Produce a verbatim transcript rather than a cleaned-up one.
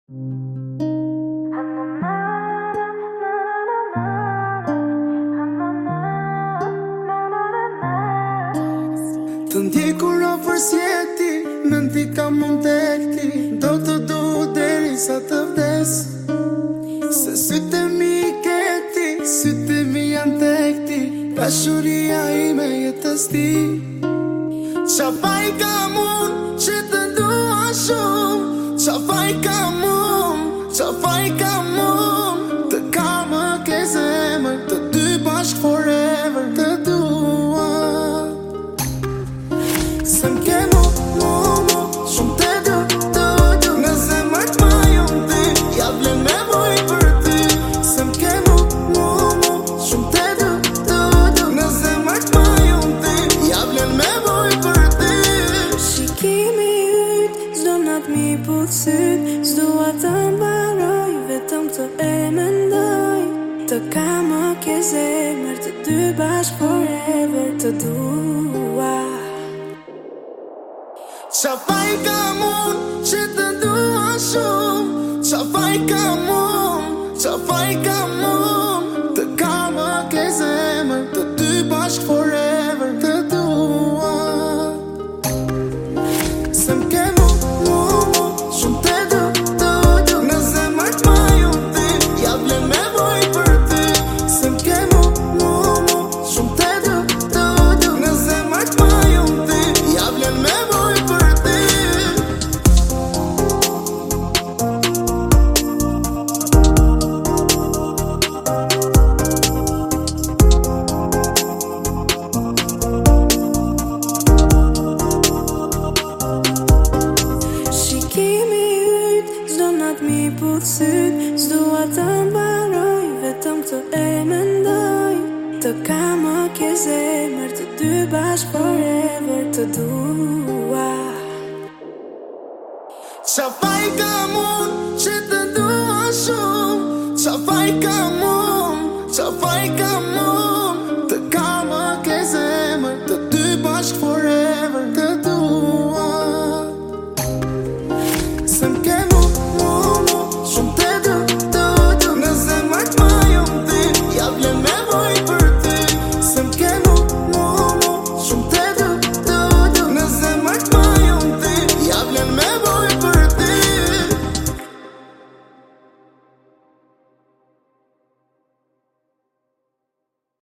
Të ndjekur ofër sjeti, në ndika mund të ekti, do të du deri sa të vdes. Se sytë mi i keti, sytë mi janë tekti, dashuria ime jetës ti. Qa faj kam unë që të dua shumë, qa faj kam unë, qa faj kam unë, të ka më ke zemër, të dy bashk forever, të dua. Se m'ke mu, mu, mu, shumë të du, du, du, në zemër t'ma jom ty, ja vlen me voj për ty. Se m'ke mu, mu, mu, shumë të du, du, du, në zemër t'ma jom ty, ja vlen me voj për ty. Shikimi yt, zdo nat mi putësyt, s'dua të mbaroj, vetëm të e mendoj. Të ka më ke zemër, të dy bashk forever, të dua. Qa faj kam unë që të dua shumë, qa faj kam unë, qa faj kam unë, të ka më ke zemër, të dy bashk forever, të dua. Se m'ke mu, mu, mu, shumë të du, du, du, në zemër t'ma jom ty, ja vlen me voj për ty. Se m'ke mu, mu, mu, shumë të du, du, du, në zemër t'ma jom ty, ja vlen me voj për ty. Shikimi yt, zdo nat mi putësyt, s'dua të mbaroj, vetëm të e mendoj. Të ka më ke zemër, të dy bashk forever, të dua. Qa faj kam unë që të dua shumë, qa faj kam unë, qa faj kam